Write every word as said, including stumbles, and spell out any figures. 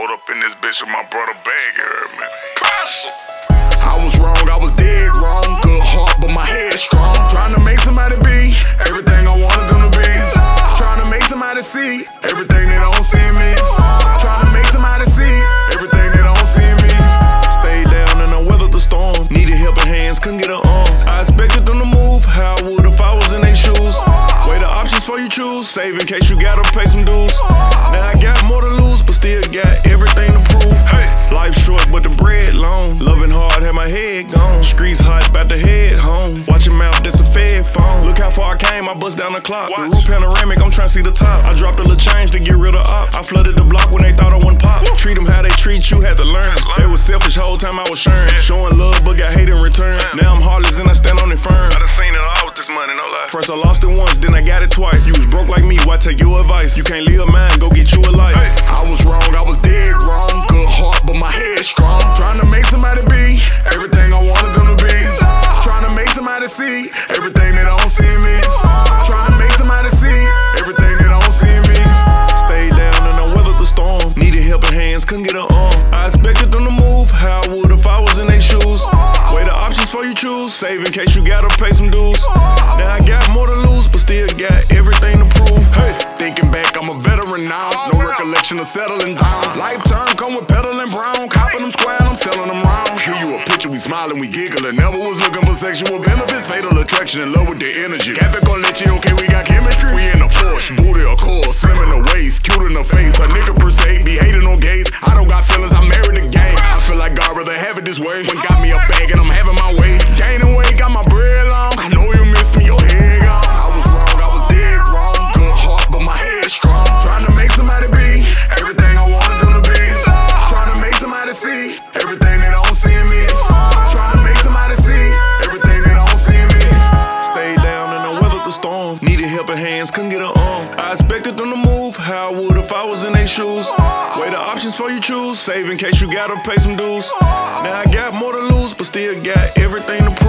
Pulled up in this bitch with my brother bag, you heard me? Castle. I was wrong, I was dead wrong. Good heart, but my head strong. Trying to make somebody be everything I wanted them to be. Trying to make somebody see everything they don't see in me. Trying to make somebody see everything they don't see in me. Stayed down and I weathered the storm. Needed helping hands, couldn't get an arm. I expected them to move how I would if I was in their shoes. Weigh the options for you choose. Save in case you gotta pay some dues. Now I got more to lose, but still got everything to prove. Hey, life short, but the bread long. Loving hard, had my head gone. Streets hot, bout to head home. Watch your mouth, that's a fed phone. Look how far I came, I bust down the clock. The roof panoramic, I'm tryna see the top. I dropped a little change to get rid of op. I flooded the block when they thought I wouldn't pop. Treat them how they treat you, had to learn. They was selfish whole time I was sharing. Showing love, but got hate in return. Now I'm heartless and I stand on it firm. I done seen it all with this money, no lie. First I lost it once, then I got it twice. You was broke like me, why take your advice? You can't live mine, go get you a life. Hey. I was wrong, I was dead wrong. Good heart, but my head strong. Trying to make somebody be everything I wanted them to be. Trying to make somebody see everything they don't see in me. Trying to make somebody see everything they don't see in me. Stayed down and I weathered the storm. Needed helping hands, couldn't get an arm. I expected them to move how I would if I was in their shoes. Weigh the options for you choose. Save in case you gotta pay some dues. Now I got more to lose, but still got everything to prove. Hey, thinking back, I'm a veteran now. No recollection of settling down. Life term come with peddling brown. Copping them square and I'm selling them round. Give you a picture, we smiling, we giggling. Never was looking for sexual benefits. Fatal attraction, in love with the energy. Cafe con leche, okay, we got chemistry. We in a Porsche, booty a course. Slim in the waist, cute in the face. A nigga per se, be hating on gays. I don't got feelings, I married the game. I feel like God rather have it this way. When got me a bag and I'm having my way. Gaining weight, got my bread long. I know you miss me, your head gone. I was wrong, I was dead wrong. Good heart, but my head strong. Trying to make somebody be everything I wanted them to be. Trying to make somebody see everything they don't see in me. Trying to make somebody see everything they don't see in me. Stayed down and I weathered the storm. Needed helping hands, couldn't get an arm. I expected them to move how I would if I was in their shoes. Weigh the options for you choose. Save in case you gotta pay some dues. Now I got more to lose, but still got everything to prove.